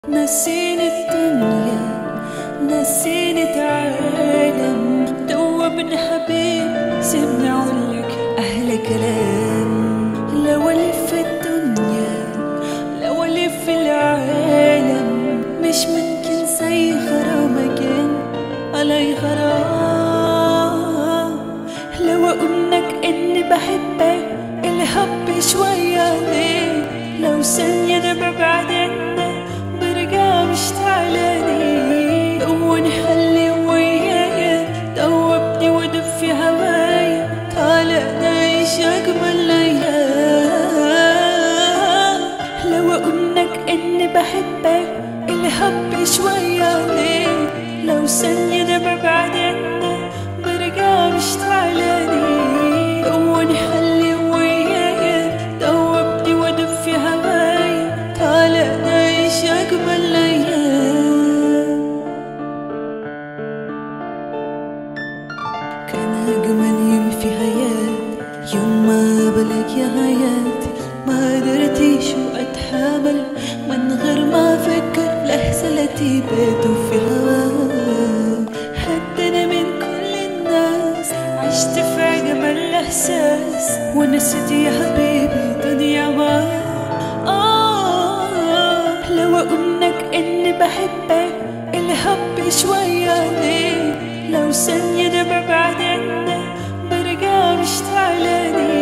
نسيني الدنيا، نسيني العالم، دوبني حبيب سيبني اقولك احلى كلام. لو الف الدنيا لو الف العالم مش ممكن زي غرامك علي غرام. لو اقولك اني بحبك الحب شوية ليه، لو ثانية انا ببعد عنك برجع مشتعلاني. دوبني خلي ويايا، دوبني ودب في هوايا، تعالى نعيش اجمل الايام. لو اقولك اني بحبك الحب شوية ليه، لو ثانية انا ببعد عنك برجع مشتعلاني. دوبني خلي ويايا، دوبني ودب في هوايا، تعالى نعيش أجمل الأيام. كان أجمل يوم في حياتي يوم ما قابلك يا حياتي. ما قدرتش وأتحمل من غير ما أفكر لحظة التي باتوا في هواك. حتى أنا من كل الناس عشت في أجمل إحساس، ونسيت يا حبيبي دنيا معاك. لو اقولك اني بحبك الحب شوية ليه، لو ثانية انا ببعد عنك برجع مشتعلاني.